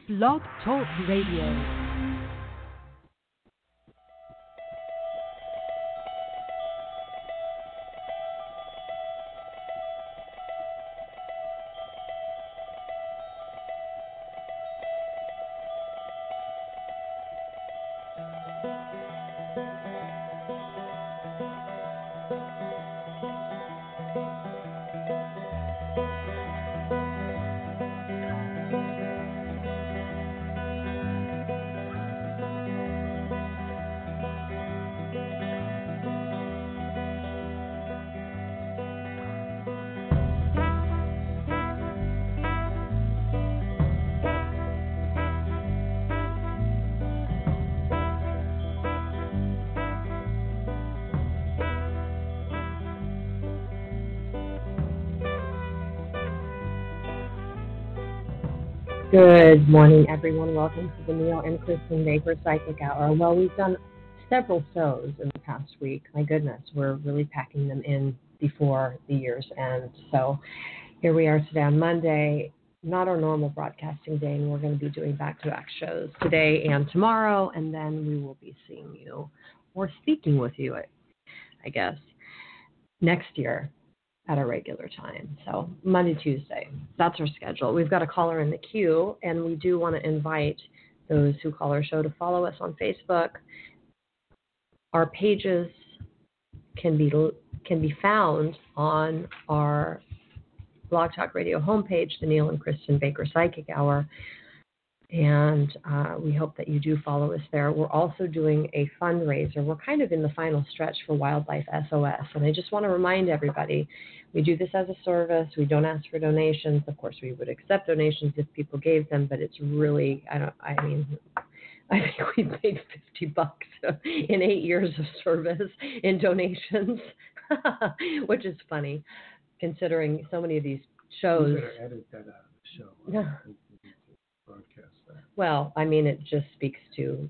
Blog Talk Radio. Good morning, everyone. Welcome to the Neil and Kristen Baker Psychic Hour. Well, we've done several shows in the past week. My goodness, we're really packing them in before the year's end. So here we are today on Monday, not our normal broadcasting day, and we're going to be doing back-to-back shows today and tomorrow, and then we will be seeing you or speaking with you, I guess, next year at a regular time. So Monday, Tuesday, that's our schedule. We've got a caller in the queue, and we do want to invite those who call our show to follow us on Facebook. Our pages can be found on our Blog Talk Radio homepage, the Neil and Kristen Baker Psychic Hour, and we hope that you do follow us there. We're also doing a fundraiser. We're kind of in the final stretch for Wildlife SOS, and I just want to remind everybody, we do this as a service. We don't ask for donations. Of course, we would accept donations if people gave them, but it's really, I think we paid $50 in 8 years of service in donations, which is funny, considering so many of these shows. You better edit that out of the show. Yeah. Broadcast that. Well, it just speaks to,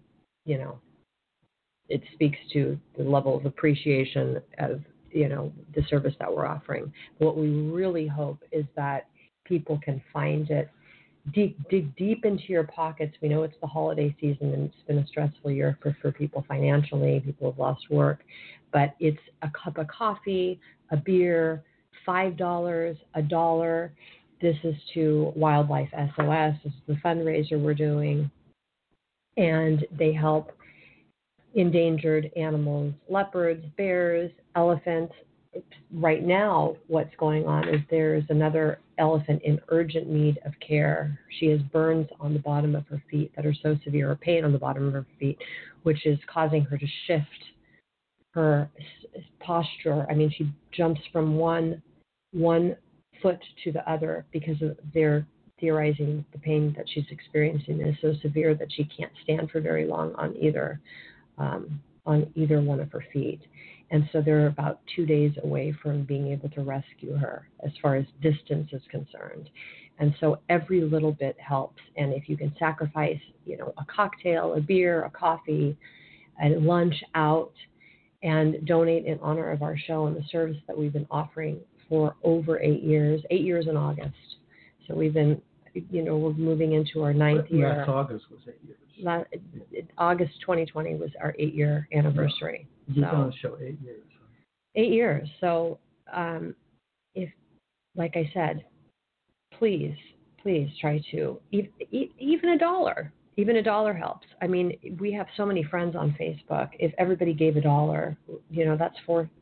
it speaks to the level of appreciation of, the service that we're offering. What we really hope is that people can find it, dig deep into your pockets. We know it's the holiday season and it's been a stressful year for people financially. People have lost work, but it's a cup of coffee, a beer, $5, $1. This is to Wildlife SOS. This is the fundraiser we're doing. And they help endangered animals, leopards, bears, elephants. Right now, what's going on is there's another elephant in urgent need of care. She has burns on the bottom of her feet that are so severe, or pain on the bottom of her feet, which is causing her to shift her posture. She jumps from one foot to the other because they're theorizing the pain that she's experiencing is so severe that she can't stand for very long on either one of her feet. And so they're about 2 days away from being able to rescue her as far as distance is concerned. And so every little bit helps. And if you can sacrifice, a cocktail, a beer, a coffee, a lunch out, and donate in honor of our show and the service that we've been offering for over 8 years in August. So we've been, we're moving into our ninth year. Last August was 8 years. August 2020 was our 8-year anniversary. You've been on the show 8 years. 8 years. So if, like I said, please try to, even $1. Even $1 helps. We have so many friends on Facebook. If everybody gave $1, that's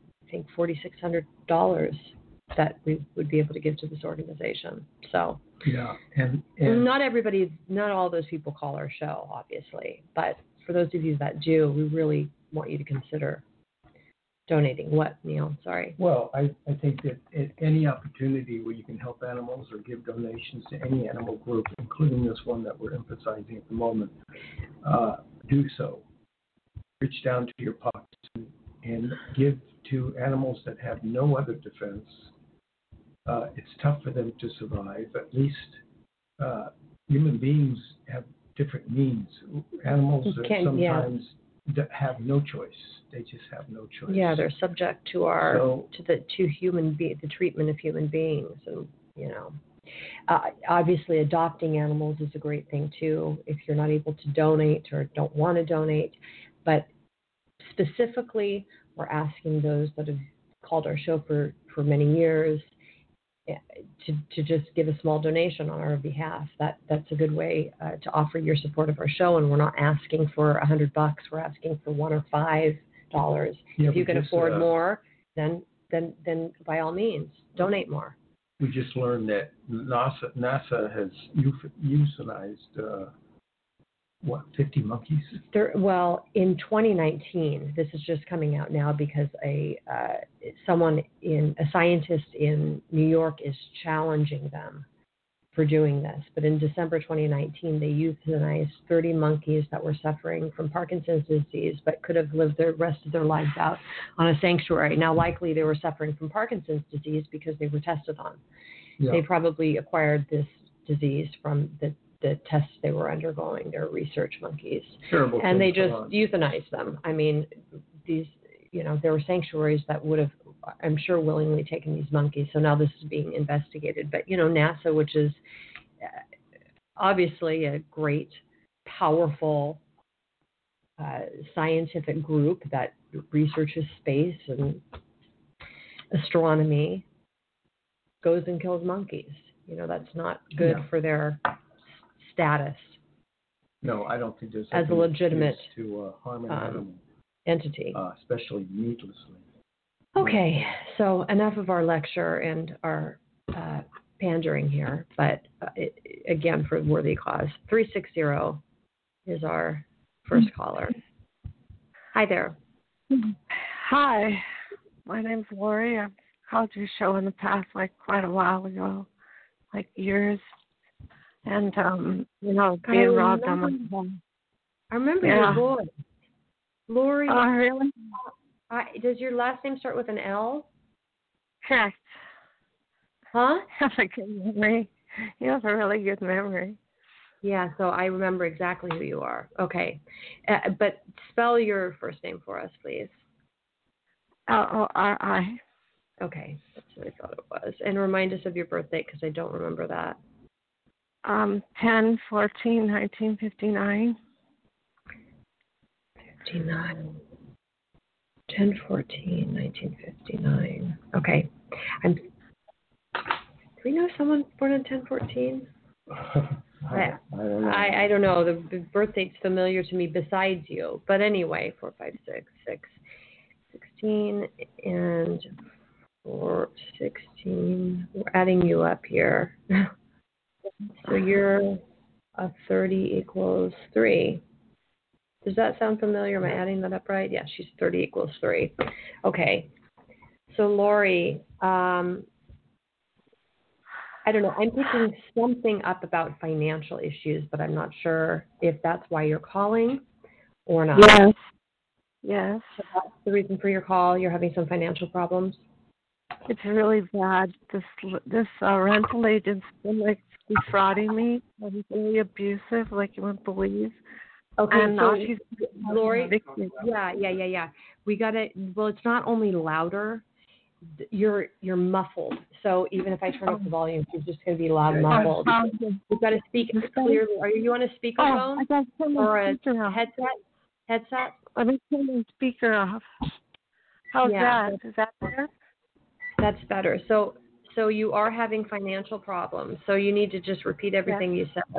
$4,600 that we would be able to give to this organization. So yeah, and not all those people call our show, obviously, but for those of you that do, we really want you to consider donating. What, Neil? Sorry. Well, I think that at any opportunity where you can help animals or give donations to any animal group, including this one that we're emphasizing at the moment, do so. Reach down to your pockets and give to animals that have no other defense. It's tough for them to survive. At least human beings have different needs. Animals sometimes have no choice. They just have no choice. Yeah, they're subject to the treatment of human beings, and Obviously, adopting animals is a great thing too if you're not able to donate or don't want to donate. But specifically, we're asking those that have called our show for many years to just give a small donation on our behalf. That's a good way to offer your support of our show, and we're not asking for $100. We're asking for $1 or $5. Yeah, if you can afford more, then by all means donate more. We just learned that NASA has euthanized 50 monkeys? Well, in 2019, this is just coming out now because a scientist in New York is challenging them for doing this. But in December 2019, they euthanized 30 monkeys that were suffering from Parkinson's disease, but could have lived the rest of their lives out on a sanctuary. Now, likely they were suffering from Parkinson's disease because they were tested on. Yeah. They probably acquired this disease from the tests they were undergoing. They're research monkeys. Terrible. And they just euthanized them. I mean, there were sanctuaries that would have, I'm sure, willingly taken these monkeys. So now this is being investigated. But, NASA, which is obviously a great, powerful scientific group that researches space and astronomy, goes and kills monkeys. That's not good for their status. No, I don't think there's as a legitimate to harm an animal entity, especially needlessly. Okay, so enough of our lecture and our pandering here, but again, for worthy cause. 360 is our first caller. Hi there. Hi, my name's Lori. I've called your show in the past, quite a while ago, years. And, being robbed on my phone. I remember your voice. Lori. Oh, really? Does your last name start with an L? Correct. Huh? You have a good memory. You have a really good memory. Yeah, so I remember exactly who you are. Okay. But spell your first name for us, please. Lori. Okay, that's what I thought it was. And remind us of your birthday, because I don't remember that. 10/14/1959. 10/14/1959. Okay. Do we know someone born on 10/14? I don't know. I don't know. The birth date's familiar to me besides you. But anyway, 4, 5, 6, 16, and 4, 16. We're adding you up here. So you're a 30 equals 3. Does that sound familiar? Am I adding that up right? Yeah, she's 30 equals 3. Okay. So Lori, I don't know. I'm picking something up about financial issues, but I'm not sure if that's why you're calling or not. Yes. So that's the reason for your call. You're having some financial problems? It's really bad. This rental agent's been defrauding me. He's really abusive, you wouldn't believe. Okay, and so she's Lori, yeah. We got to. Well, it's not only louder. You're muffled. So even if I turn up the volume, it's just going to be loud, muffled. We've got to speak clearly. Are you on a speakerphone or a headset? I'm turning the speaker off. How's that? Is that better? That's better. So you are having financial problems. So you need to just repeat everything you said.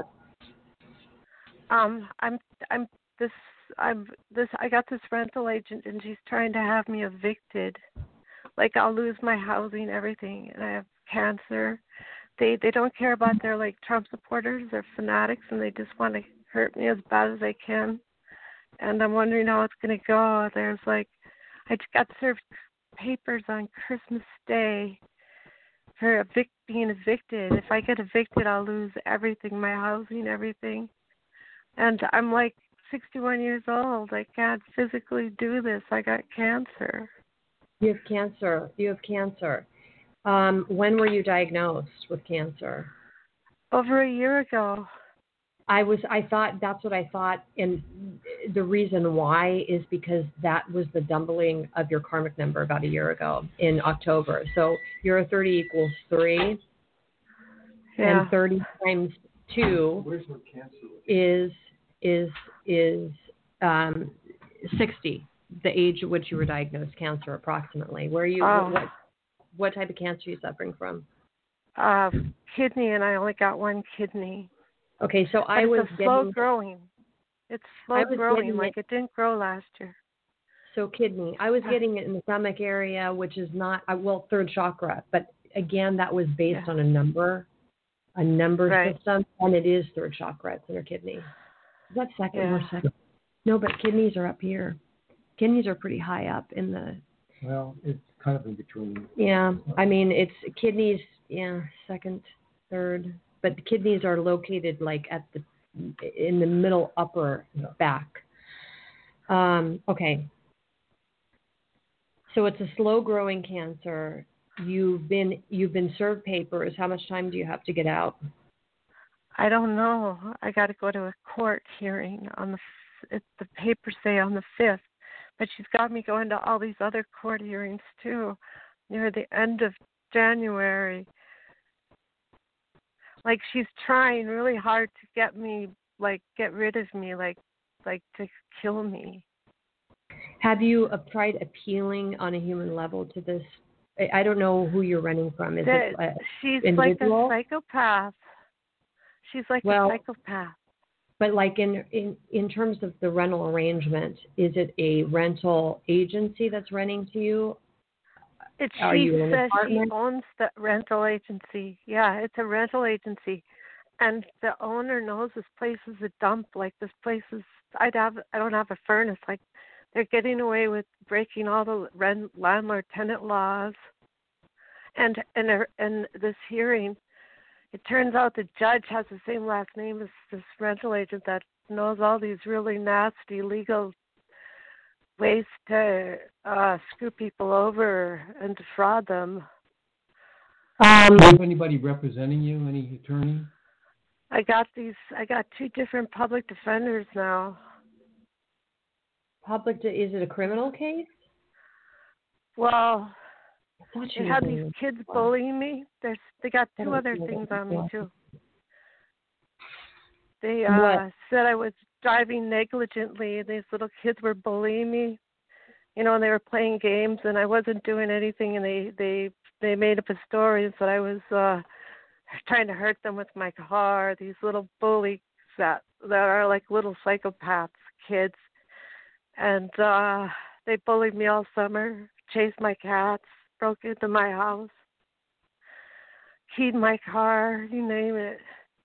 I got this rental agent and she's trying to have me evicted. I'll lose my housing, everything, and I have cancer. They don't care about their Trump supporters. They're fanatics and they just want to hurt me as bad as they can. And I'm wondering how it's going to go. There's I just got served papers on Christmas Day for being evicted. If I get evicted, I'll lose everything, my housing, everything. And I'm 61 years old. I can't physically do this. I got cancer. You have cancer. When were you diagnosed with cancer? Over a year ago. I thought that's what I thought, and the reason why is because that was the doubling of your karmic number about a year ago in October. So you're a 30 equals 3. Yeah. And 30 times 2 Where's her cancer? is 60, the age at which you were diagnosed cancer approximately. Where are you? What type of cancer are you suffering from? Kidney, and I only got one kidney. Okay, so it's slow growing. It's slow growing, like it didn't grow last year. So kidney, I was getting it in the stomach area, which is not, third chakra, but again, that was based on a number system, and it is third chakra. It's in her kidney. Is that second or second? No, but kidneys are up here. Kidneys are pretty high up in the... Well, it's kind of in between. Yeah, I mean, it's kidneys, second, third, but the kidneys are located like in the middle upper back. Okay. So it's a slow-growing cancer. You've been served papers. How much time do you have to get out? I don't know. I got to go to a court hearing on the papers say on the 5th, but she's got me going to all these other court hearings too, near the end of January. Like she's trying really hard to get me, get rid of me, like to kill me. Have you tried appealing on a human level to this? I don't know who you're running from. Is it she's individual? like a psychopath. She's like a psychopath. But like in terms of the rental arrangement, is it a rental agency that's renting to you? She says she owns the rental agency. Yeah, it's a rental agency. And the owner knows this place is a dump. Like this place is, I don't have a furnace. Like they're getting away with breaking all the landlord-tenant laws. And this hearing, it turns out the judge has the same last name as this rental agent that knows all these really nasty legal ways to screw people over and defraud them. Do you have anybody representing you? Any attorney? I got 2 different public defenders now. Is it a criminal case? Well, they had these kids bullying me. They got 2 other things on me too. They said I was driving negligently. These little kids were bullying me, and they were playing games, and I wasn't doing anything. And they made up a story and said I was trying to hurt them with my car. These little bullies that are like little psychopaths, kids, and they bullied me all summer, chased my cats, broke into my house, keyed my car, you name it.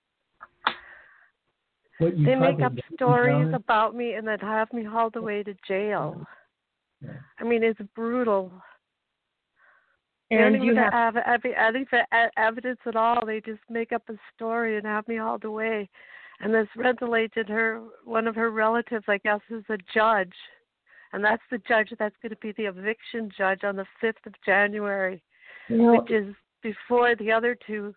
They make up stories about me and then have me hauled away to jail. Yeah. I mean, it's brutal. They don't even have evidence at all. They just make up a story and have me hauled away. And this rental agent, one of her relatives, I guess, is a judge. And that's the judge that's going to be the eviction judge on the 5th of January, which is before the other 2.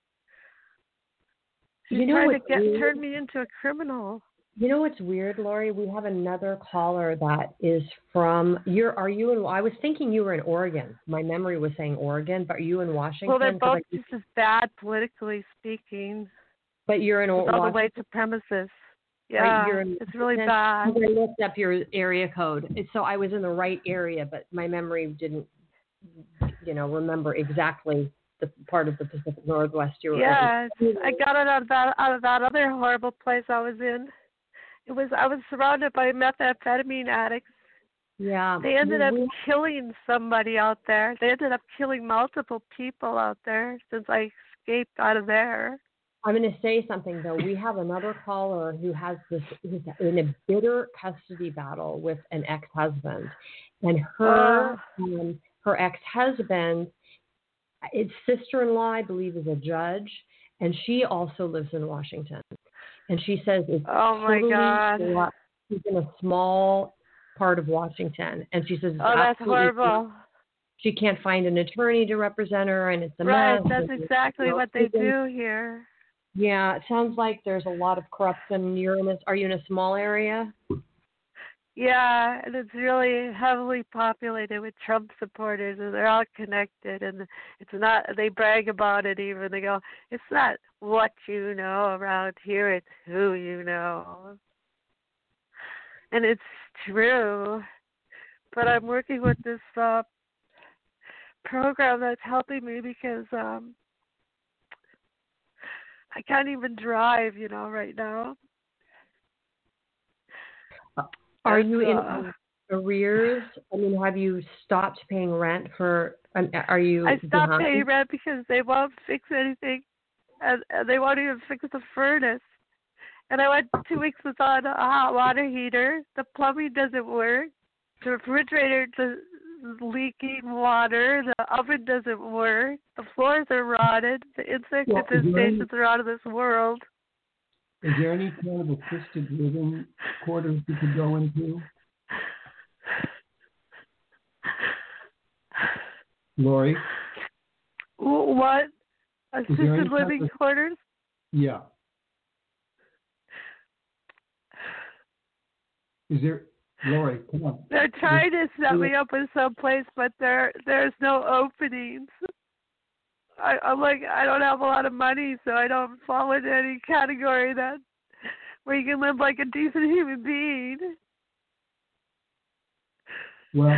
She's trying to turn me into a criminal. You know what's weird, Lori? We have another caller that is from. I was thinking you were in Oregon. My memory was saying Oregon, but are you in Washington? Well, they're both just as bad politically speaking. But you're in Washington. All the white supremacists. Yeah, it's really bad. I looked up your area code, so I was in the right area, but my memory didn't, remember exactly the part of the Pacific Northwest you were in. Yeah, I got it out of that other horrible place I was in. I was surrounded by methamphetamine addicts. Yeah. They ended up killing somebody out there. They ended up killing multiple people out there since I escaped out of there. I'm going to say something, though. We have another caller who's in a bitter custody battle with an ex-husband. And her ex-husband, its sister-in-law, I believe, is a judge. And she also lives in Washington. And she says it's God. She's in a small part of Washington. And she says, that's horrible. She can't find an attorney to represent her, and it's a mess. Right, that's exactly what they do here. Yeah, it sounds like there's a lot of corruption. Are you in a small area? Yeah, and it's really heavily populated with Trump supporters, and they're all connected. And it's not, they brag about it even. They go, it's not what you know around here, it's who you know. And it's true. But I'm working with this program that's helping me because I can't even drive, right now. Are you in arrears? I mean, have you stopped paying rent for? Are you? I stopped behind? paying rent because they won't fix anything, and they won't even fix the furnace. And I went 2 weeks without a hot water heater. The plumbing doesn't work. The refrigerator is leaking water. The oven doesn't work. The floors are rotted. The insect infestations are out of this world. Is there any kind of assisted living quarters you could go into? Lori? What? Assisted living quarters? Yeah. Is there, Lori, come on. They're trying to set me up in some place, but there's no openings. I'm like, I don't have a lot of money, so I don't fall into any category where you can live like a decent human being. Well,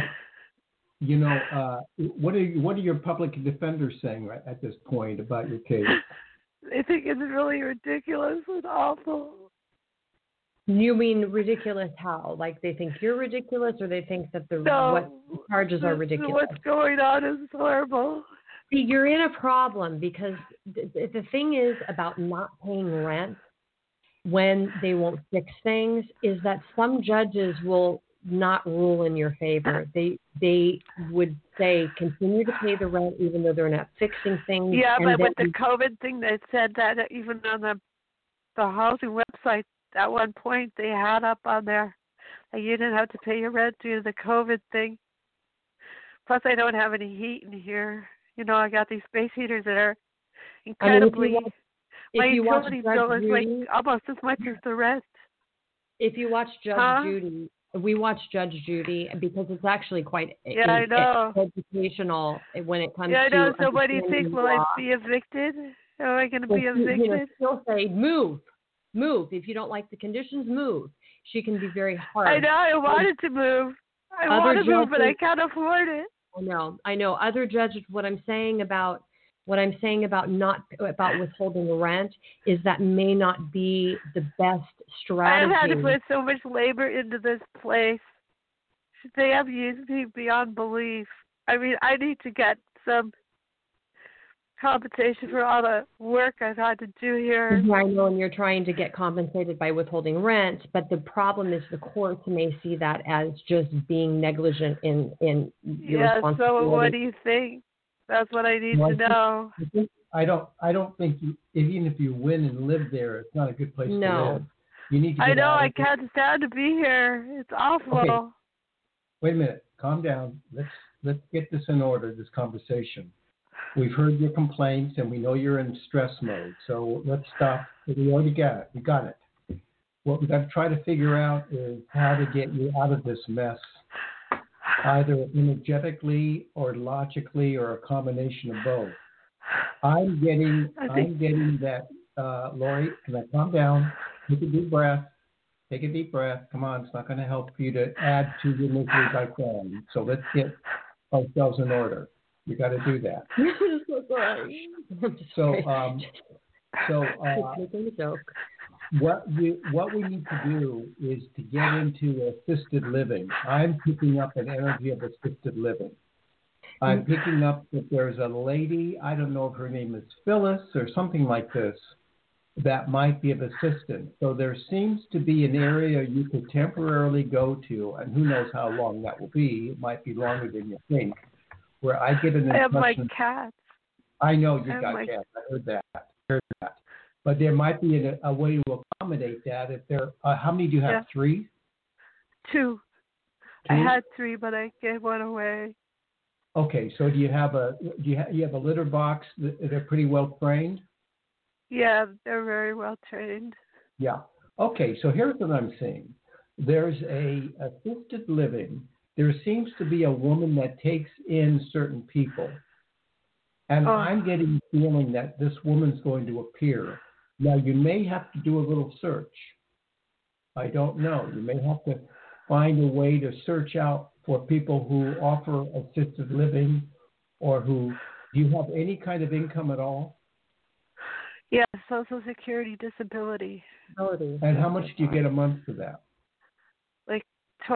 what are your public defenders saying right at this point about your case? They think it's really ridiculous and awful. You mean ridiculous how? Like they think you're ridiculous, or they think that what charges are ridiculous? What's going on is horrible. See, you're in a problem because the thing is about not paying rent when they won't fix things is that some judges will not rule in your favor. They would say continue to pay the rent even though they're not fixing things. Yeah, but with the COVID thing, they said that even on the housing website at one point they had up on there that you didn't have to pay your rent due to the COVID thing. Plus, I don't have any heat in here. I got these space heaters that are incredibly. My utility bill is like almost as much as the rest. If you watch Judge Judy, we watch Judge Judy because it's actually quite educational when it comes to. Yeah, I know. So what do you think? Will I be evicted? Am I going to be evicted? She'll say, move. If you don't like the conditions, move. She can be very hard. I know. I wanted to move. I want to move, but I can't afford it. I know. Other judges, what I'm saying about withholding rent is that may not be the best strategy. I've had to put so much labor into this place. They have used me beyond belief. I mean, I need to get some compensation for all the work I've had to do here. I know, and you're trying to get compensated by withholding rent, but the problem is the courts may see that as just being negligent in your responsibility. So what do you think? That's what I need to know. I don't think even if you win and live there, it's not a good place to live. You need to I know. I can't stand to be here. It's awful. Okay. Wait a minute. Calm down. Let's get this in order. This conversation. We've heard your complaints, and we know you're in stress mode. So let's stop. We already got it. We got it. What we've got to try to figure out is how to get you out of this mess, either energetically or logically or a combination of both. I'm getting that, Lori, can I calm down? Take a deep breath. Come on, it's not going to help you to add to your misery by crying. So let's get ourselves in order. You got to do that. I'm so sorry. Making a joke. What we need to do is to get into assisted living. I'm picking up an energy of assisted living. I'm picking up that there's a lady, I don't know if her name is Phyllis or something like this, that might be of assistance. So there seems to be an area you could temporarily go to, and who knows how long that will be. It might be longer than you think, where I get an impression. I have my cats. I know you got cats. I heard that. But there might be a way to accommodate that. If there, how many do you have? Yeah. 3? 2. I had 3, but I gave one away. Okay, so do you have a litter box? They're pretty well trained. Yeah, they're very well trained. Yeah. Okay, so here's what I'm seeing. there's a assisted living. There seems to be a woman that takes in certain people. And I'm getting the feeling that this woman's going to appear. Now, you may have to do a little search. I don't know. You may have to find a way to search out for people who offer assisted living or who, do you have any kind of income at all? Yeah, Social Security disability. And how much do you get a month for that? Like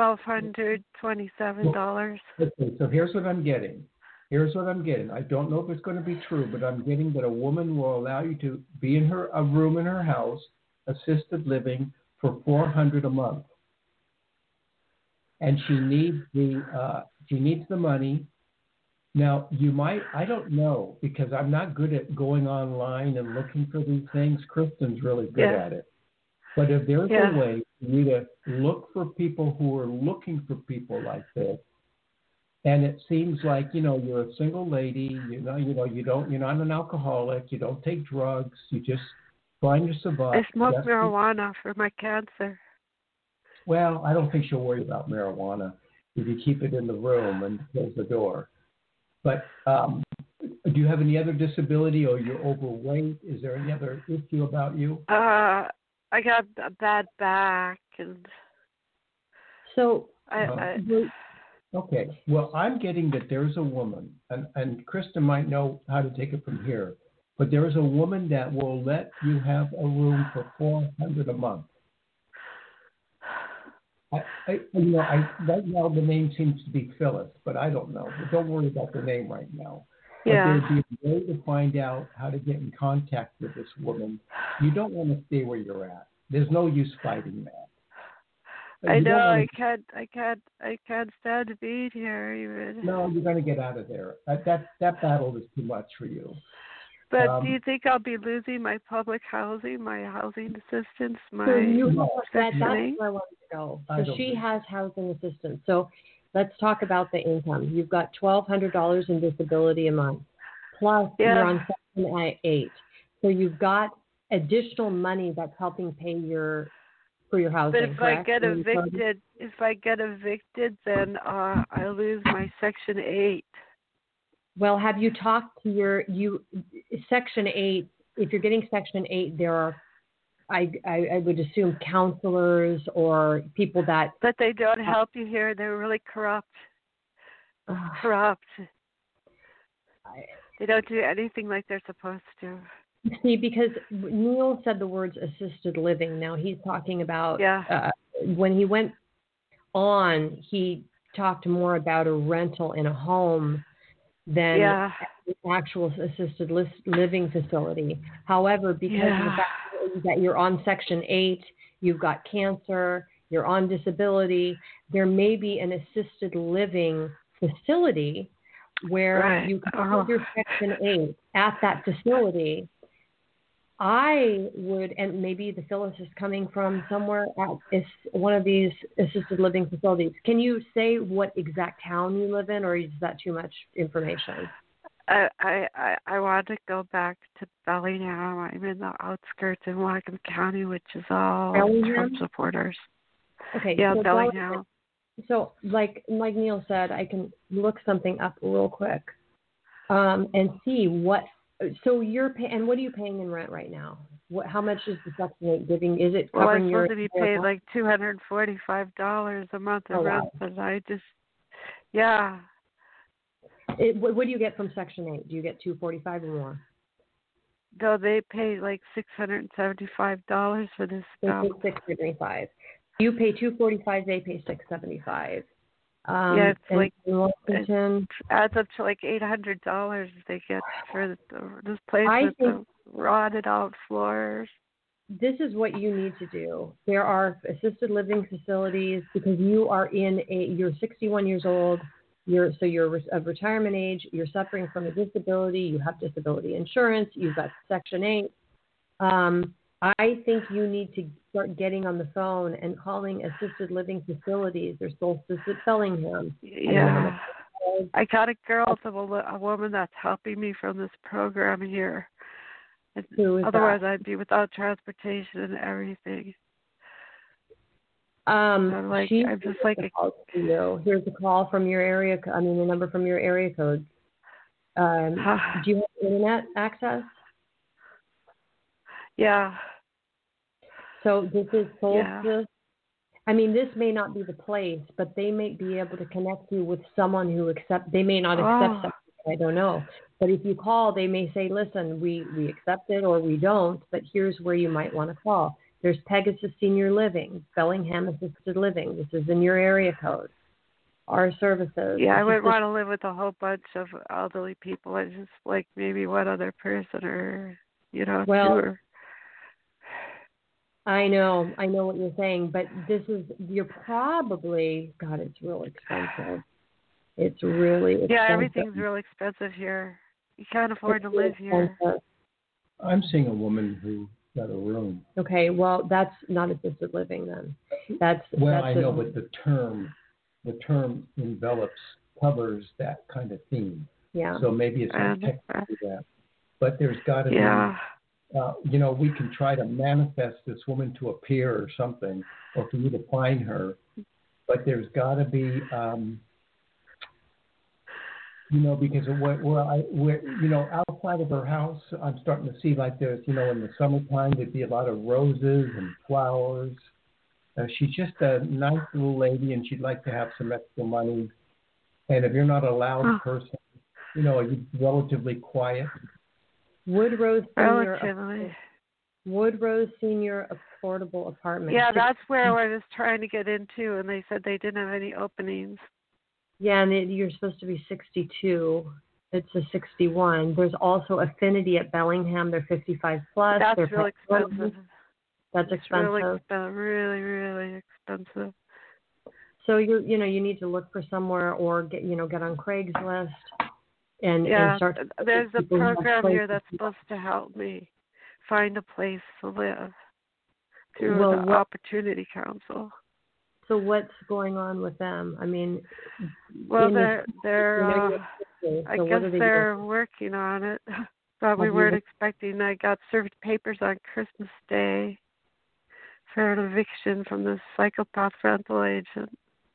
$1,227. Okay, so here's what I'm getting. I don't know if it's going to be true, but I'm getting that a woman will allow you to be in a room in her house, assisted living, for $400 a month. And she needs the money. Now, I don't know, because I'm not good at going online and looking for these things. Kristen's really good at it. But if there's a way for you to look for people who are looking for people like this, and it seems like, you're a single lady, you're not an alcoholic, you don't take drugs, you just trying to survive. I smoke marijuana for my cancer. Well, I don't think she'll worry about marijuana if you keep it in the room and close the door. But do you have any other disability, or you're overweight? Is there any other issue about you? I got a bad back, and so okay. Well, I'm getting that there's a woman, and Krista might know how to take it from here, but there is a woman that will let you have a room for $400 a month. Right now the name seems to be Phyllis, but I don't know. But don't worry about the name right now. Yeah. But there'd be a way to find out how to get in contact with this woman. You don't want to stay where you're at. There's no use fighting that. I know. I can't stand being here even. No, you're going to get out of there. That battle is too much for you. But do you think I'll be losing my public housing, my housing assistance, my that's where I wanted to go. So she has housing assistance. So let's talk about the income. You've got $1,200 in disability a month, plus you're on Section 8. So you've got additional money that's helping pay for your housing. But if I get evicted, then I lose my Section 8. Well, have you talked to Section 8? If you're getting Section 8, there are, I would assume, counselors or people that. But they don't help you here. They're really corrupt. They don't do anything like they're supposed to. See, because Neil said the words assisted living. Now he's talking about when he went on, he talked more about a rental in a home than an actual assisted living facility. However, because of the fact that you're on Section 8, you've got cancer, you're on disability, there may be an assisted living facility where you can hold your Section 8 at that facility. I would, and maybe the Phyllis is coming from somewhere at one of these assisted living facilities. Can you say what exact town you live in, or is that too much information? I want to go back to Bellingham. I'm in the outskirts in Whatcom County, which is all Trump supporters. Okay. Yeah, so Bellingham. So, like Neil said, I can look something up real quick and see what. So you're paying, and what are you paying in rent right now? How much is the Section 8 giving? Is it covering I'm supposed to be paid like $245 a month in rent, but I just, what do you get from Section 8? Do you get $245 or more? No, they pay like $675 for this stuff. They pay $675. You pay $245. They pay $675. It's like Washington, it adds up to like $800 they get for this place with the rotted out floors. This is what you need to do. There are assisted living facilities because you're 61 years old. You're of retirement age. You're suffering from a disability. You have disability insurance. You've got Section 8. I think you need to start getting on the phone and calling assisted living facilities. They're Solstice at Bellingham. Yeah. I got a woman that's helping me from this program here. Otherwise, I'd be without transportation and everything. I'm just like, Here's a call from your area. The number from your area code. Do you have internet access? Yeah. So this is Solstice. Yeah. This may not be the place, but they may be able to connect you with someone who they may not accept something, I don't know. But if you call, they may say, listen, we accept it or we don't, but here's where you might want to call. There's Pegasus Senior Living, Bellingham Assisted Living. This is in your area code. Our services. Yeah, I wouldn't want to live with a whole bunch of elderly people. I just like maybe one other person or, two. Or... I know what you're saying, but you're probably, God, it's real expensive. It's really expensive. Yeah, everything's real expensive here. You can't afford to live here. I'm seeing a woman who got a room. Okay, well, that's not assisted living then. I know, but the term covers that kind of theme. Yeah. So maybe it's not technically that. But there's got to be, we can try to manifest this woman to appear or something, or for you to find her. But there's got to be, because we're outside of her house, I'm starting to see like there's, in the summertime, there'd be a lot of roses and flowers. She's just a nice little lady, and she'd like to have some extra money. And if you're not a loud person, you're relatively quiet. Woodrose Senior Affordable Apartment. Yeah, that's where I was trying to get into, and they said they didn't have any openings. Yeah, and you're supposed to be 62. It's a 61. There's also Affinity at Bellingham. They're 55 plus. That's real expensive. That's expensive. Really, really expensive. So you need to look for somewhere or get on Craigslist and start. There's a program here that's supposed to help me find a place to live through the Opportunity Council. So what's going on with them? They're I guess they're working on it. But we weren't expecting. I got served papers on Christmas Day for an eviction from this psychopath rental agent.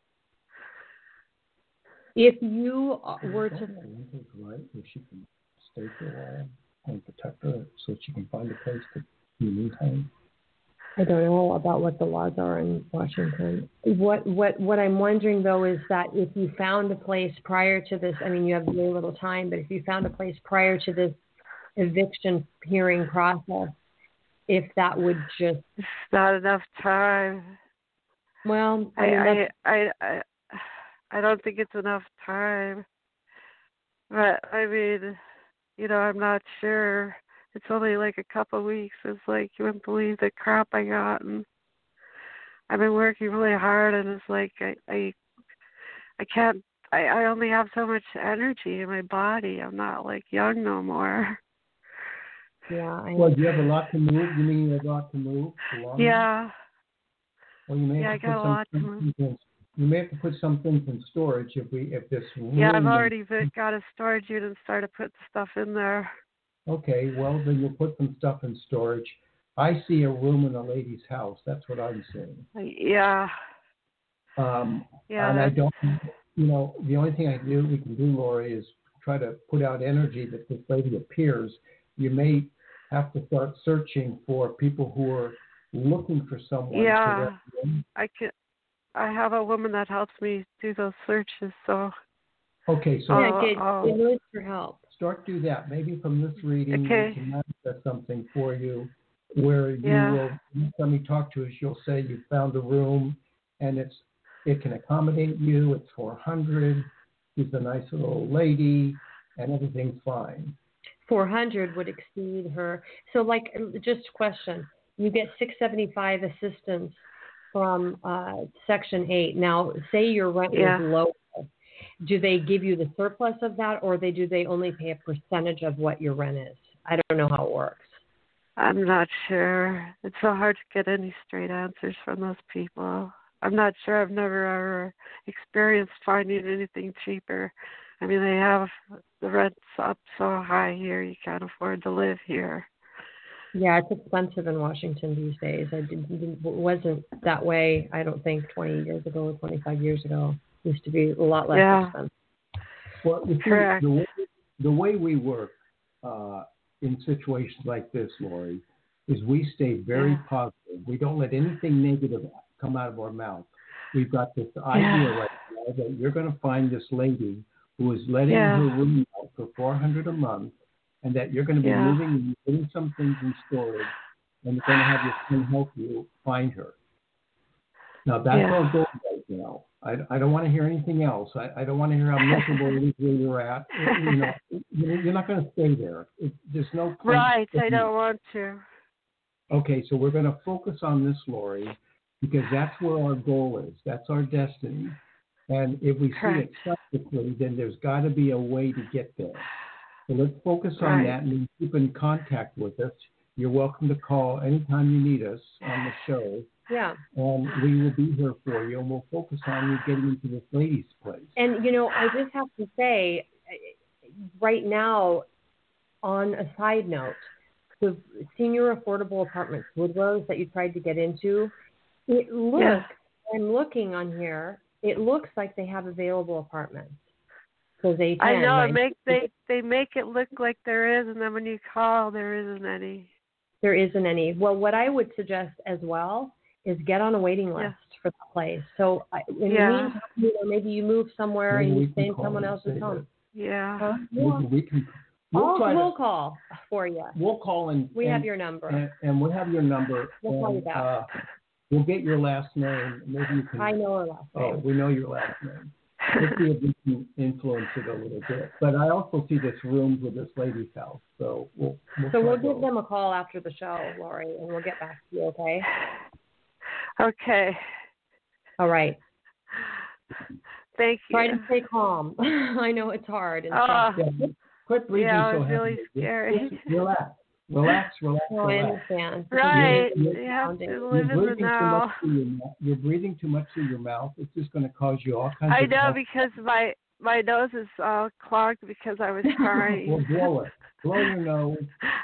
If you were to... Right, where she can stay for a while and protect her so she can find a place to move home. I don't know about what the laws are in Washington. What I'm wondering, though, is that if you found a place prior to this, you have very little time, but if you found a place prior to this eviction hearing process, if that would just... It's not enough time. Well, I don't think it's enough time. But, I'm not sure. It's only like a couple of weeks. It's like you wouldn't believe the crap I got. And I've been working really hard, and it's like I can't... I only have so much energy in my body. I'm not, young no more. Yeah. Well, do you have a lot to move? You mean you have a lot to move? Yeah. Well, you may have I got a lot to move. You may have to put some things in storage if this room... Yeah, I've already got a storage unit and started putting stuff in there. Okay, well, then you'll put some stuff in storage. I see a room in a lady's house. That's what I'm seeing. Yeah. And I don't... the only thing we can do, Lori, is try to put out energy that this lady appears. You may have to start searching for people who are looking for someone. Yeah, I have a woman that helps me do those searches, so... Okay, so... It needs for help. Start do that. Maybe from this reading, we can manifest something for you where you will, next time you talk to us, you'll say you found a room and it can accommodate you. It's 400. She's a nice little lady and everything's fine. 400 would exceed her. So, just a question. You get 675 assistance from Section 8. Now, say your rent is low. Do they give you the surplus of that, or do they only pay a percentage of what your rent is? I don't know how it works. I'm not sure. It's so hard to get any straight answers from those people. I'm not sure. I've never ever experienced finding anything cheaper. They have the rent's up so high here, you can't afford to live here. Yeah, it's expensive in Washington these days. It wasn't that way, I don't think, 20 years ago or 25 years ago. It used to be a lot less expensive. Well, you see, Correct. the way we work in situations like this, Lori, is we stay very positive. We don't let anything negative come out of our mouth. We've got this idea right now that you're going to find this lady who is letting her room out for $400 a month, and that you're going to be moving and putting some things in storage, and you're going to have your friend help you find her. Now, that's our goal right now. I don't want to hear anything else. I don't want to hear how miserable it is where you're at. You're not going to stay there. There's no point. Right, I don't want to. Okay, so we're going to focus on this, Lori, because that's where our goal is. That's our destiny. And if we see it subsequently, then there's got to be a way to get there. So let's focus on that and keep in contact with us. You're welcome to call anytime you need us on the show. Yeah. And we will be here for you, and we'll focus on you getting into this lady's place. And, I just have to say, right now, on a side note, the senior affordable apartments, Woodrose, that you tried to get into, it looks, I'm looking on here, it looks like they have available apartments. So I know, they make it look like there is, and then when you call, there isn't any. There isn't any. Well, what I would suggest as well is get on a waiting list for that place. So in the meantime, maybe you move somewhere and you stay in someone else's home. Yeah. Huh? We'll call for you. We'll call and we have your number. And we'll have your number. We'll call you back. We'll get your last name. Maybe you can. I know her last name. Oh, we know your last name. Let's see if we can influence it a little bit. But I also see this room with this lady's house. So we'll give them a call after the show, Lori, and we'll get back to you, okay? Okay. All right. Thank you. Try to stay calm. I know it's hard. Quit breathing so it was heavily. really scary. Just relax. Oh, I understand. Right. You have to live in the now. You're breathing too much through your mouth. It's just going to cause you all kinds of... I know, because my nose is all clogged because I was crying. Well, blow it. Blow your nose.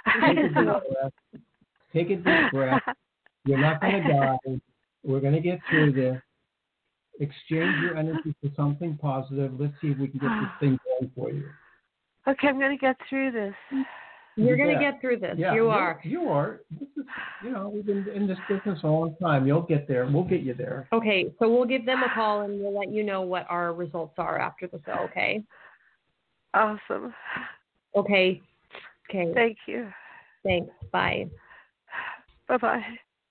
Take a deep breath. You're not going to die. We're going to get through this. Exchange your energy for something positive. Let's see if we can get this thing going for you. Okay, I'm going to get through this. You're going to get through this. Yeah, you are. You are. This is, we've been in this business a long time. You'll get there. We'll get you there. Okay, so we'll give them a call and we'll let you know what our results are after the show, okay? Awesome. Okay. Thank you. Thanks. Bye. Bye-bye.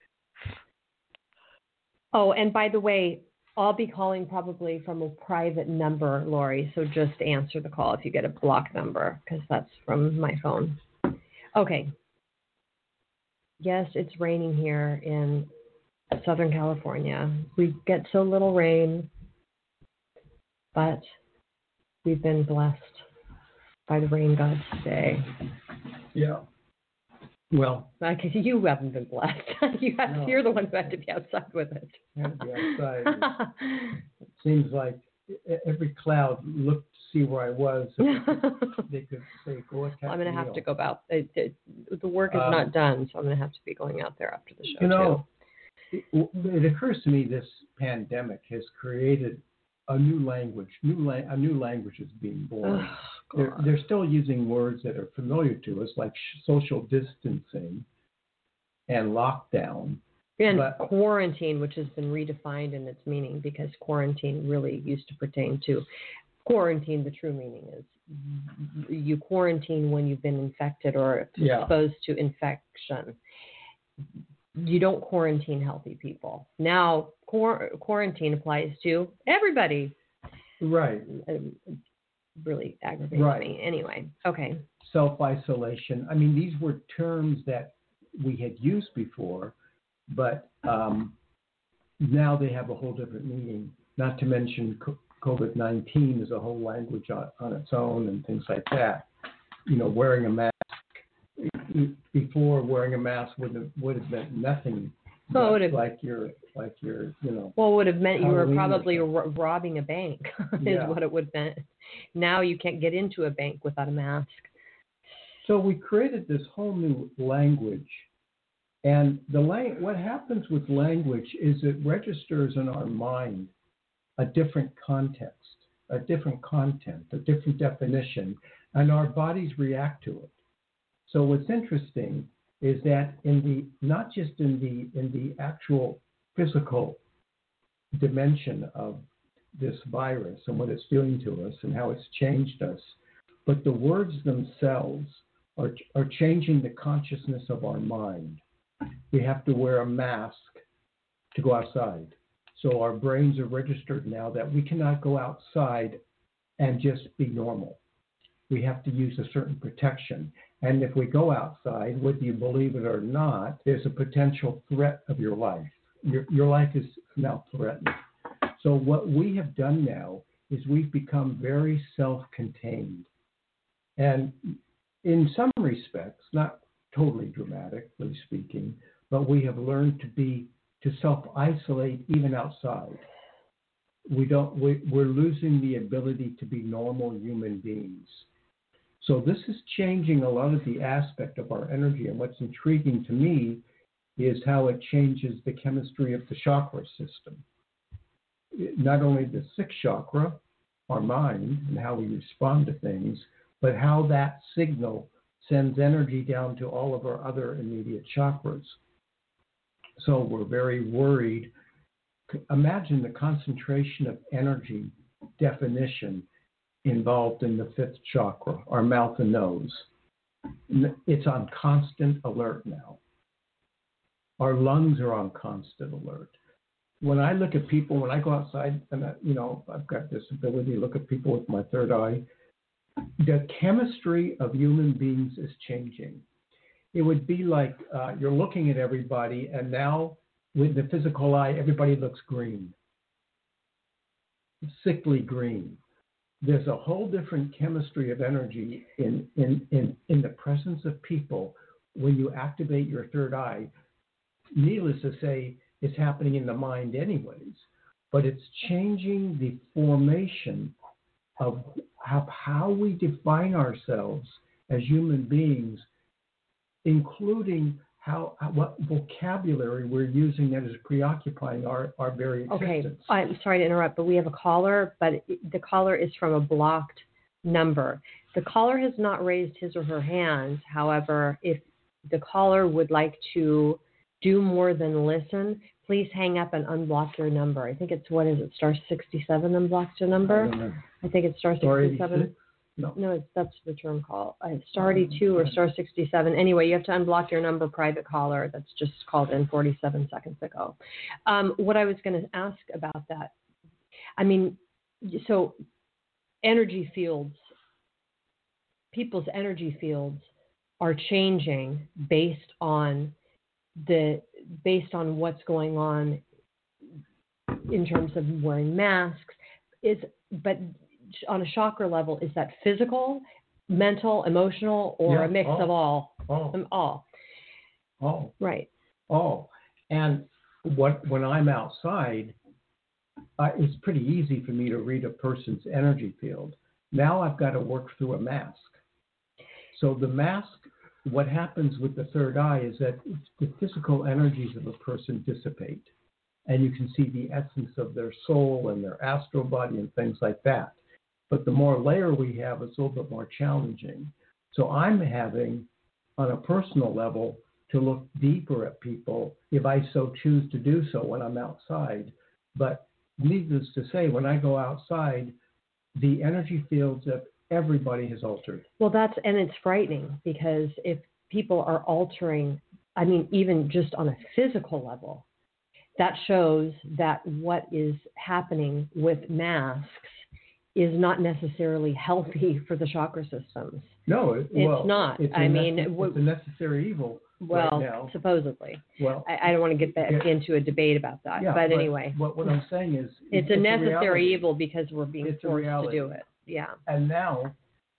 Oh, and by the way, I'll be calling probably from a private number, Lori, so just answer the call if you get a block number, because that's from my phone. Okay. Yes, it's raining here in Southern California. We get so little rain, but we've been blessed by the rain gods today. Yeah. Well, because you haven't been blessed. You're the one who had to be outside with it. Had to be outside. It seems like every cloud looked to see where I was. So they could say, "Go attack." I'm going to have to go about. The work is not done, so I'm going to have to be going out there after the show. It occurs to me this pandemic has created a new language. A new language is being born. They're still using words that are familiar to us, like social distancing and lockdown. And quarantine, which has been redefined in its meaning, because quarantine really used to pertain to quarantine. The true meaning is you quarantine when you've been infected or exposed to infection. You don't quarantine healthy people. Now, quarantine applies to everybody. Right. Really aggravates me. Anyway, okay. Self-isolation. I mean, these were terms that we had used before, but now they have a whole different meaning. Not to mention COVID-19 is a whole language on its own and things like that. Wearing a mask. Before, wearing a mask would have meant nothing. So it would have, like you're. Well, it would have meant you were probably robbing a bank. Is what it would have meant. Now you can't get into a bank without a mask. So we created this whole new language And what happens with language is it registers in our mind a different context, a different content, a different definition, and our bodies react to it. So what's interesting is that not just in the actual physical dimension of this virus and what it's doing to us and how it's changed us, but the words themselves are changing the consciousness of our mind. We have to wear a mask to go outside. So our brains are registered now that we cannot go outside and just be normal. We have to use a certain protection. And if we go outside, whether you believe it or not, there's a potential threat of your life. Your life is now threatened. So what we have done now is we've become very self-contained. And in some respects, not totally dramatically speaking, but we have learned to self-isolate even outside. We're losing the ability to be normal human beings. So this is changing a lot of the aspect of our energy. And what's intriguing to me is how it changes the chemistry of the chakra system. Not only the sixth chakra, our mind, and how we respond to things, but how that signal sends energy down to all of our other immediate chakras. So we're very worried. Imagine the concentration of energy definition involved in the fifth chakra, our mouth and nose. It's on constant alert now. Our lungs are on constant alert. When I look at people, when I go outside, and I've got this ability to look at people with my third eye, the chemistry of human beings is changing. It would be like you're looking at everybody, and now with the physical eye, everybody looks green, sickly green. There's a whole different chemistry of energy in the presence of people when you activate your third eye. Needless to say, it's happening in the mind anyways, but it's changing the formation of how we define ourselves as human beings, including what vocabulary we're using that is preoccupying our very existence. Okay, I'm sorry to interrupt, but we have a caller, but the caller is from a blocked number. The caller has not raised his or her hand. However, if the caller would like to do more than listen, please hang up and unblock your number. I think it's, star 67 unblocks your number? I think it's star 67. No, that's the term call. Star 82 or star 67. Anyway, you have to unblock your number, private caller. That's just called in 47 seconds ago. What I was going to ask about that, so energy fields, people's energy fields are changing based on what's going on in terms of wearing masks. But on a chakra level, is that physical, mental, emotional, or a mix of all? All. Right. All. And when I'm outside, it's pretty easy for me to read a person's energy field. Now I've got to work through a mask. So the mask, what happens with the third eye is that the physical energies of a person dissipate. And you can see the essence of their soul and their astral body and things like that. But the more layer we have, it's a little bit more challenging. So I'm having, on a personal level, to look deeper at people if I so choose to do so when I'm outside. But needless to say, when I go outside, the energy fields of everybody has altered. Well, and it's frightening, because if people are altering, even just on a physical level, that shows that what is happening with masks is not necessarily healthy for the chakra systems. No, it's not. It's a necessary evil. Well, right now. Supposedly. Well, I don't want to get back into a debate about that. Yeah, but anyway. What I'm saying is... It's a necessary evil because we're being forced to do it. Yeah. And now,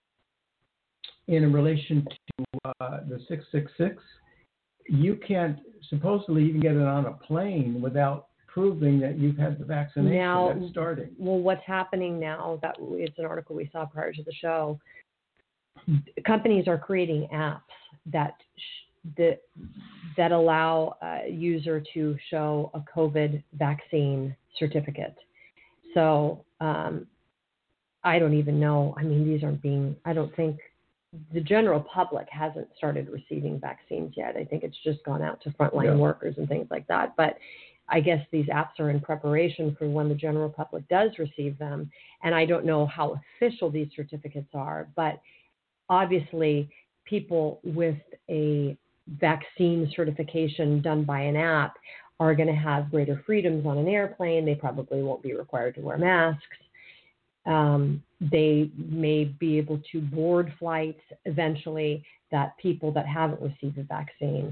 in relation to the 666, you can't supposedly even get it on a plane without proving that you've had the vaccination that's starting. Well, what's happening now, it's an article we saw prior to the show, companies are creating apps that that allow a user to show a COVID vaccine certificate. So I don't even know. I mean, I don't think the general public hasn't started receiving vaccines yet. I think it's just gone out to frontline workers and things like that. But I guess these apps are in preparation for when the general public does receive them. And I don't know how official these certificates are, but obviously people with a vaccine certification done by an app are going to have greater freedoms on an airplane. They probably won't be required to wear masks. They may be able to board flights eventually that people that haven't received a vaccine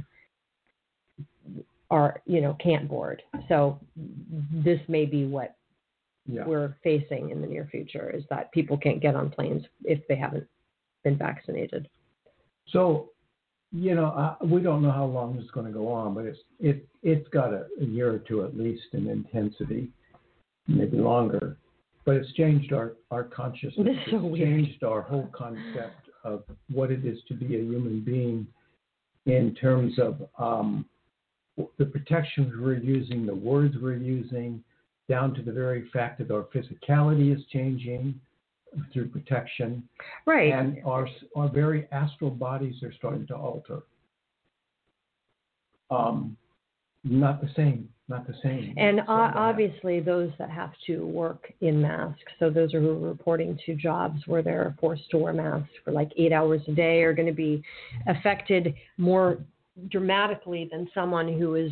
can't board. So this may be what we're facing in the near future, is that people can't get on planes if they haven't been vaccinated. So, we don't know how long this is going to go on, but it's got a year or two at least in intensity, maybe longer. But it's changed our consciousness. It's so weird. Changed our whole concept of what it is to be a human being in terms of the protections we're using, the words we're using, down to the very fact that our physicality is changing through protection. Right. And our very astral bodies are starting to alter. Not the same. And obviously those that have to work in masks, so those who are reporting to jobs where they're forced to wear masks for like 8 hours a day, are going to be affected more dramatically than someone who is,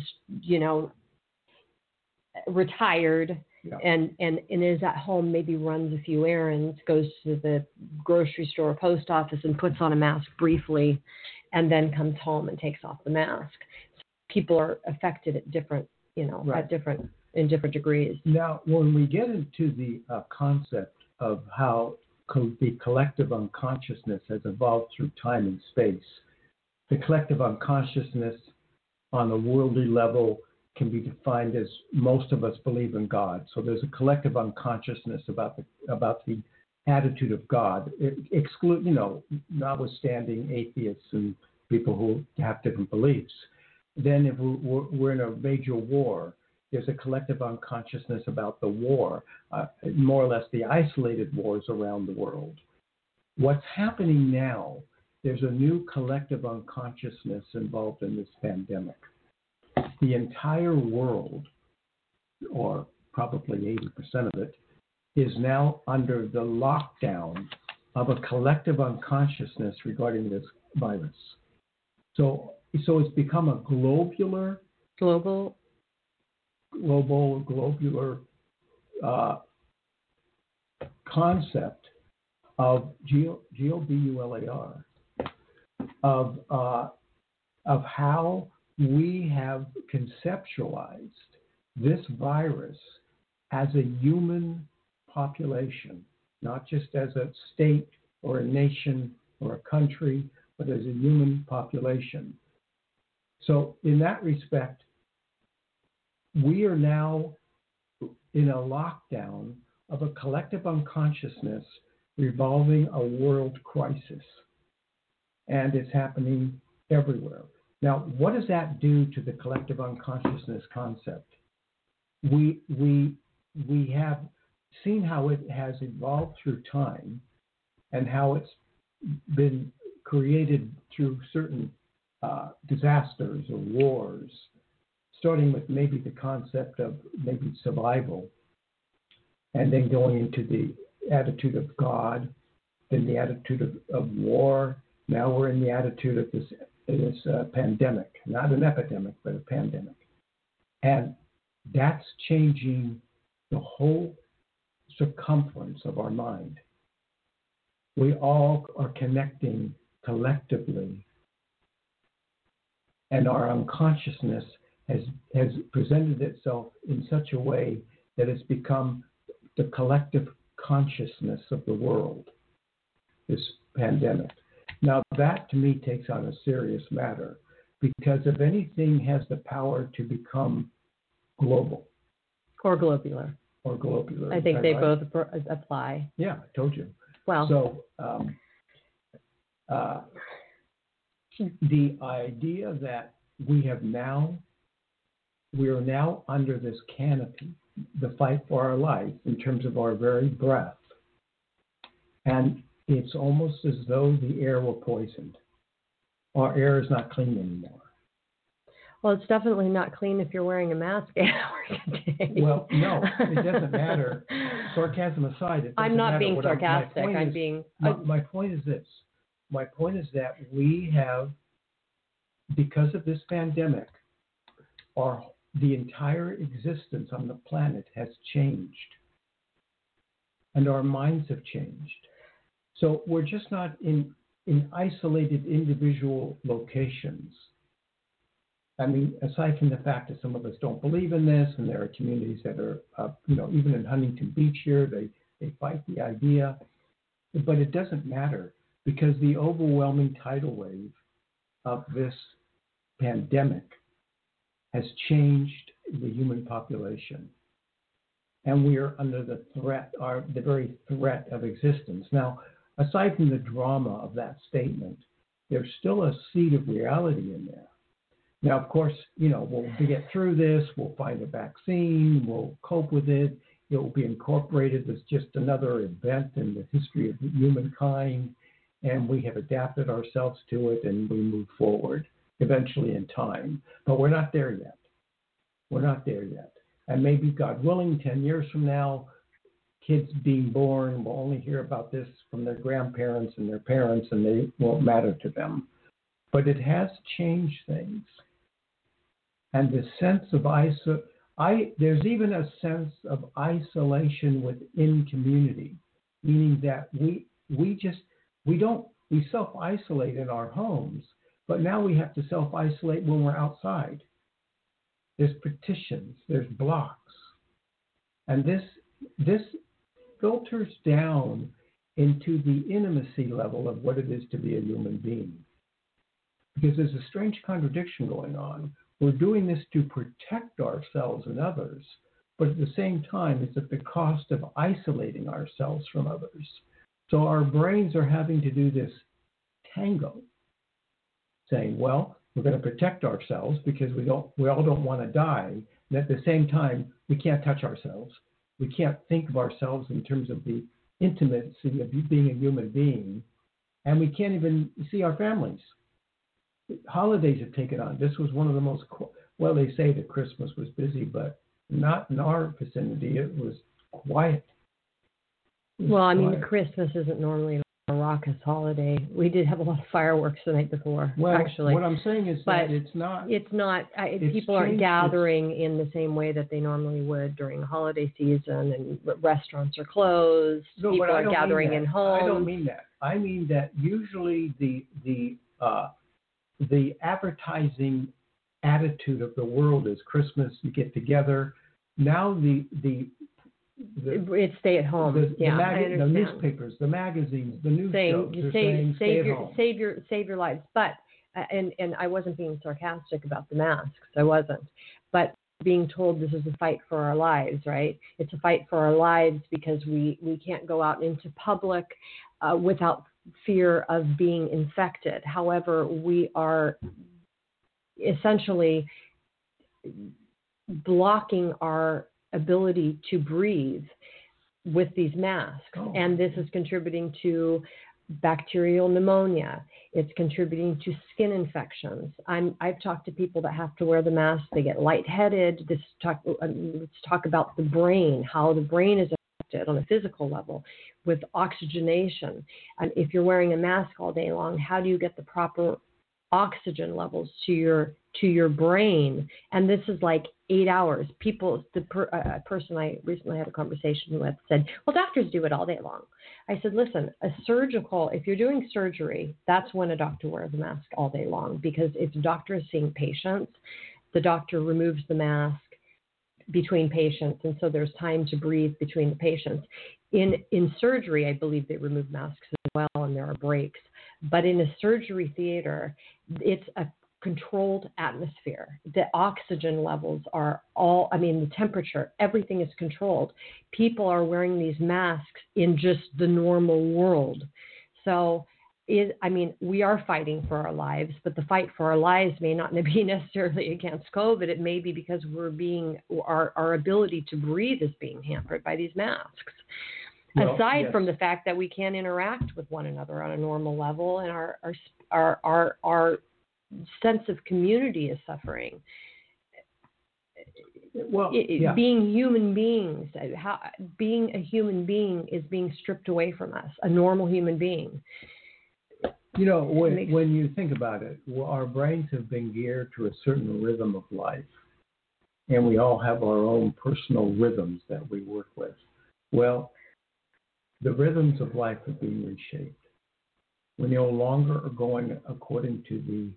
retired and is at home, maybe runs a few errands, goes to the grocery store or post office and puts on a mask briefly and then comes home and takes off the mask. So people are affected at different, in different degrees. Now, when we get into the concept of how the collective unconsciousness has evolved through time and space, the collective unconsciousness on a worldly level can be defined as most of us believe in God. So there's a collective unconsciousness about the attitude of God, notwithstanding atheists and people who have different beliefs. Then if we're in a major war, there's a collective unconsciousness about the war, more or less the isolated wars around the world. What's happening now, there's a new collective unconsciousness involved in this pandemic. The entire world, or probably 80% of it, is now under the lockdown of a collective unconsciousness regarding this virus. So it's become a globular concept of GLOBULAR, of how we have conceptualized this virus as a human population, not just as a state or a nation or a country, but as a human population. So in that respect, we are now in a lockdown of a collective unconsciousness revolving a world crisis. And it's happening everywhere. Now, what does that do to the collective unconsciousness concept? We have seen how it has evolved through time and how it's been created through certain disasters or wars, starting with maybe the concept of maybe survival, and then going into the attitude of God, then the attitude of war. Now we're in the attitude of this pandemic, not an epidemic, but a pandemic. And that's changing the whole circumference of our mind. We all are connecting collectively, and our unconsciousness has presented itself in such a way that it's become the collective consciousness of the world, this pandemic. Now, that to me takes on a serious matter, because if anything has the power to become global. Or globular. I think they both apply. Yeah, I told you. Well. So, the idea that we are now under this canopy, the fight for our life in terms of our very breath. And it's almost as though the air were poisoned. Our air is not clean anymore. Well, it's definitely not clean if you're wearing a mask 8 hours a day. Well, no, it doesn't matter. Sarcasm aside, it doesn't I'm not matter. being sarcastic. My point is this. My point is that we have, because of this pandemic, the entire existence on the planet has changed. And our minds have changed. So we're just not in isolated individual locations. I mean, aside from the fact that some of us don't believe in this, and there are communities that are, even in Huntington Beach here, they fight the idea. But it doesn't matter, because the overwhelming tidal wave of this pandemic has changed the human population. And we are under the very threat of existence. Now, aside from the drama of that statement, there's still a seed of reality in there. Now, of course, we'll get through this, we'll find a vaccine, we'll cope with it, it will be incorporated as just another event in the history of humankind, and we have adapted ourselves to it, and we move forward, eventually in time. But we're not there yet. We're not there yet. And maybe, God willing, 10 years from now, kids being born will only hear about this from their grandparents and their parents, and they won't matter to them. But it has changed things. And the sense of there's even a sense of isolation within community, meaning that we self-isolate in our homes, but now we have to self-isolate when we're outside. There's partitions, there's blocks. And this filters down into the intimacy level of what it is to be a human being. Because there's a strange contradiction going on. We're doing this to protect ourselves and others, but at the same time, it's at the cost of isolating ourselves from others. So our brains are having to do this tango, saying, well, we're going to protect ourselves because we all don't want to die. And at the same time, we can't touch ourselves. We can't think of ourselves in terms of the intimacy of being a human being. And we can't even see our families. Holidays have taken on. This was one of the most, they say that Christmas was busy, but not in our vicinity. It was quiet. Christmas isn't normally a raucous holiday. We did have a lot of fireworks the night before, actually. What I'm saying is that it's not. People aren't gathering in the same way that they normally would during the holiday season, and restaurants are closed. No, people are gathering in homes. I don't mean that. I mean that usually the advertising attitude of the world is Christmas, you get together. Now it's stay at home. The newspapers, the magazines, the news shows are saying stay at home. Save your lives. But and I wasn't being sarcastic about the masks. I wasn't. But being told this is a fight for our lives, right? It's a fight for our lives because we can't go out into public without fear of being infected. However, we are essentially blocking our ability to breathe with these masks. And this is contributing to bacterial pneumonia. It's contributing to skin infections. I've talked to people that have to wear the mask. They get lightheaded. Let's talk about the brain, how the brain is affected on a physical level with oxygenation. And if you're wearing a mask all day long, how do you get the proper oxygen levels to your brain? And this is like 8 hours. A person I recently had a conversation with said, well, doctors do it all day long. I said, listen, if you're doing surgery, that's when a doctor wears a mask all day long, because if the doctor is seeing patients, the doctor removes the mask between patients, and so there's time to breathe between the patients. In surgery, I believe they remove masks as well, and there are breaks. But in a surgery theater, it's a controlled atmosphere. The oxygen levels are the temperature, everything is controlled. People are wearing these masks in just the normal world. So we are fighting for our lives, but the fight for our lives may not be necessarily against COVID. It may be because our ability to breathe is being hampered by these masks. Well, aside from the fact that we can't interact with one another on a normal level, and our sense of community is suffering. Well, being human beings, being a human being is being stripped away from us. A normal human being. When you think about it, our brains have been geared to a certain rhythm of life, and we all have our own personal rhythms that we work with. Well, the rhythms of life are being reshaped. We no longer are going according to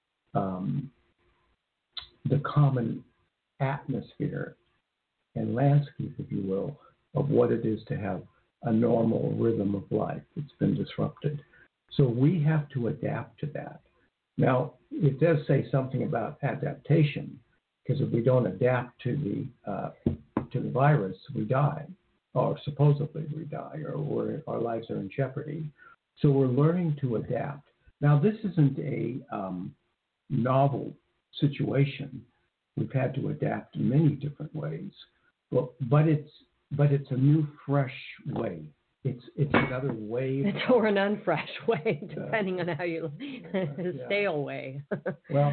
the common atmosphere and landscape, if you will, of what it is to have a normal rhythm of life. It's been disrupted. So we have to adapt to that. Now, it does say something about adaptation, because if we don't adapt to the virus, we die, or supposedly we die, or our lives are in jeopardy. So we're learning to adapt. Now, this isn't a novel situation. We've had to adapt in many different ways, but it's a new, fresh way. It's another way. Or an unfresh way, depending on how you stale way. Well,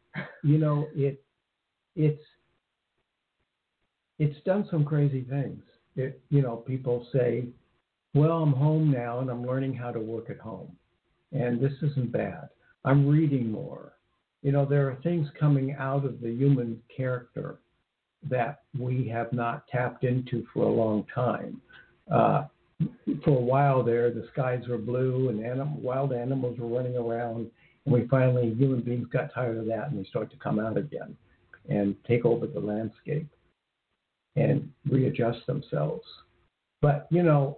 it's done some crazy things. People say, well, I'm home now and I'm learning how to work at home, and this isn't bad. I'm reading more. There are things coming out of the human character that we have not tapped into for a long time. For a while there, the skies were blue and wild animals were running around, and human beings got tired of that, and they start to come out again and take over the landscape and readjust themselves. But, now,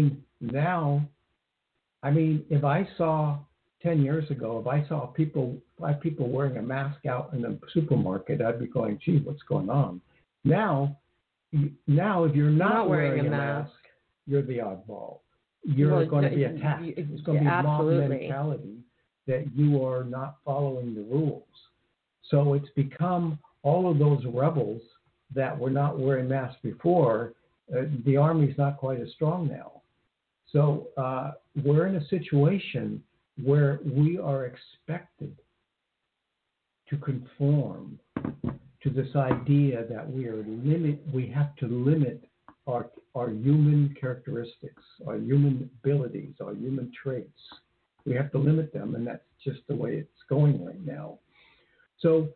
if I saw 10 years ago, if I saw 5 people wearing a mask out in the supermarket, I'd be going, gee, what's going on? Now, if you're not wearing a mask, you're the oddball. You're going to be attacked. It's going to be mob mentality that you are not following the rules. So it's become all of those rebels that were not wearing masks before. The army's not quite as strong now. So we're in a situation where we are expected to conform to this idea that we have to limit our human characteristics, our human abilities, our human traits. We have to limit them, and that's just the way it's going right now. So,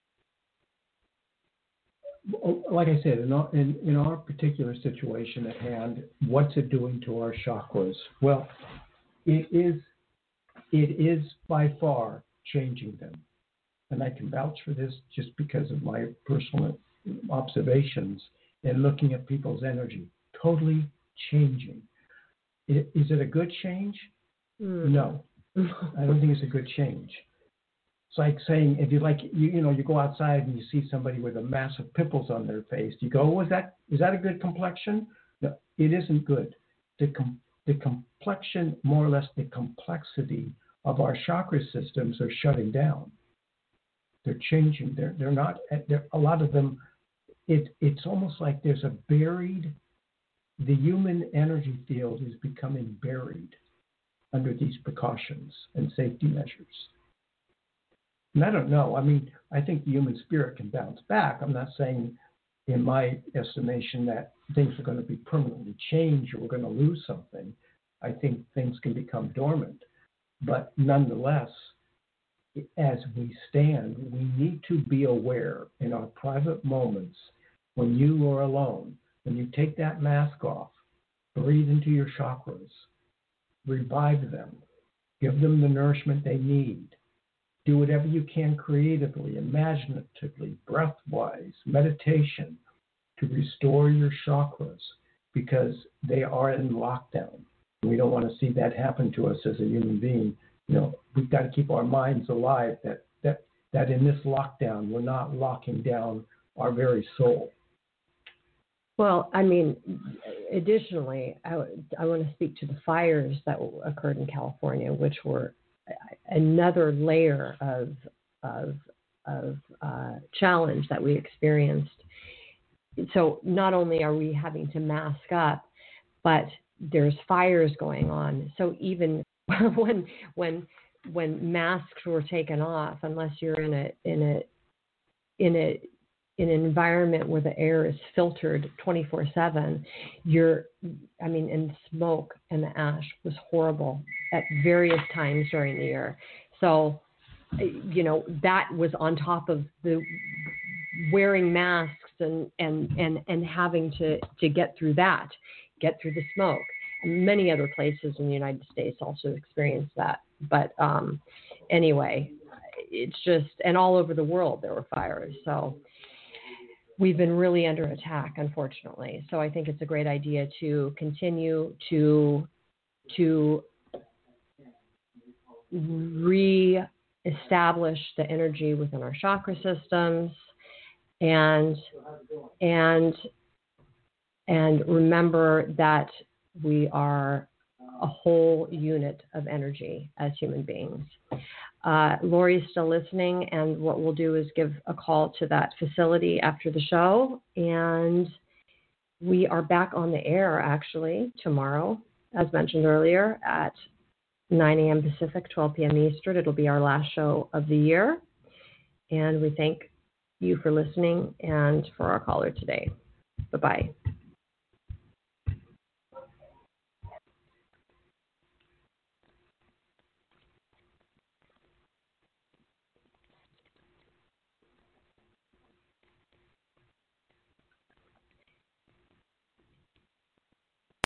like I said, in our particular situation at hand, what's it doing to our chakras? Well, it is by far changing them. And I can vouch for this just because of my personal observations and looking at people's energy. Totally changing. Is it a good change? No. I don't think it's a good change. It's like saying, if you go outside and you see somebody with a massive pimples on their face, you go, is that a good complexion? No, it isn't good. The complexion, more or less the complexity of our chakra systems are shutting down. They're changing. They're not, a lot of them, it's almost like there's the human energy field is becoming buried under these precautions and safety measures. And I don't know. I think the human spirit can bounce back. I'm not saying, in my estimation, that things are going to be permanently changed or we're going to lose something. I think things can become dormant. But nonetheless, as we stand, we need to be aware in our private moments when you are alone, when you take that mask off, breathe into your chakras, revive them, give them the nourishment they need. Do whatever you can creatively, imaginatively, breath-wise, meditation to restore your chakras because they are in lockdown. We don't want to see that happen to us as a human being. We've got to keep our minds alive that in this lockdown, we're not locking down our very soul. Well, additionally, I want to speak to the fires that occurred in California, which were another layer of challenge that we experienced. So not only are we having to mask up, but there's fires going on. So even when masks were taken off, unless you're in an environment where the air is filtered 24/7, and smoke and the ash was horrible at various times during the year. So, that was on top of the wearing masks and having to get through the smoke. And many other places in the United States also experienced that. But anyway, it's just, and all over the world there were fires. So we've been really under attack, unfortunately. So I think it's a great idea to continue to reestablish the energy within our chakra systems and remember that we are a whole unit of energy as human beings. Lori's still listening, and what we'll do is give a call to that facility after the show, and we are back on the air actually tomorrow, as mentioned earlier, at 9 a.m. Pacific, 12 p.m. Eastern. It'll be our last show of the year, and we thank you for listening and for our caller today. Bye-bye.